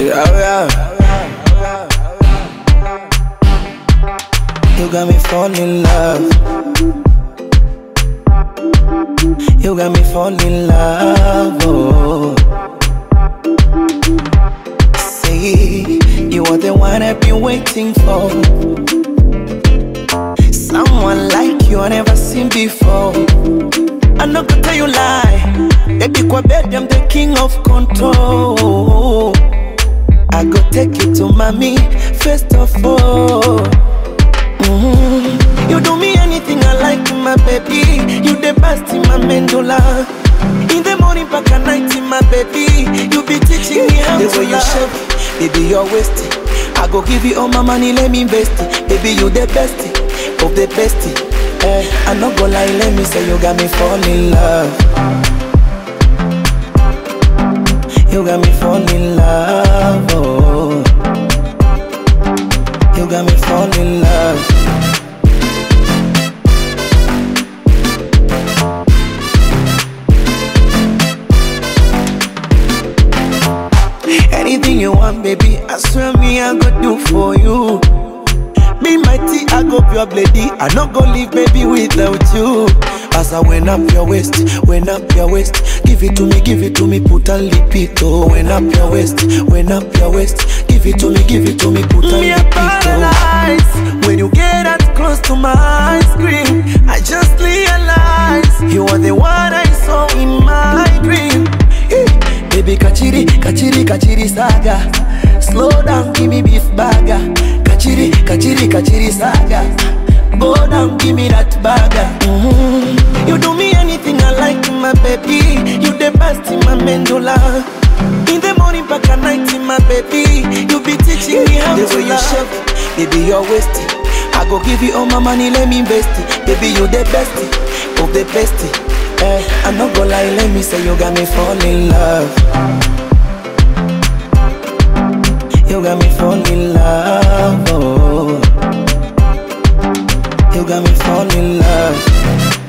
Yeah. You got me falling in love. You got me falling in love. Oh. Say you are the one I've been waiting for. Someone like you I never seen before. I'm not gonna tell you lie. Baby, kwa bed, I'm the king of control. I go take you to mommy, first of all. You do me anything I like, my baby. You the best in my mandula. In the morning, back at night, my baby. You be teaching me how to love. The way you shape, baby, you're wasting. I go give you all my money, let me invest it. Baby, you the best of the best. I'm not gonna lie, let me say you got me falling in love. You got me falling in love, oh. You got me falling in love. Anything you want, baby, I swear me I go do for you. Me mighty, I go pure bloody. I not go live, baby, without you. As I went up your waist, went up your waist. Give it to me, put a lipito. Went up your waist, went up your waist. Give it to me, put a lipito. When you get that close to my screen, I just realize you are the one I saw in my dream. Baby, kachiri saga. Slow down, give me beef burger. Kachiri saga. Go down, give me that burger. You do me anything I like, my baby. You the best in my mandula. In the morning, back at night, my baby. You be teaching me how to love. The way you shape, baby, you're wasting. I go give you all my money, let me invest it. Baby, you the best of the best. I'm not gonna lie, let me say you got me falling in love. You got me falling in love, oh. You got me falling in love.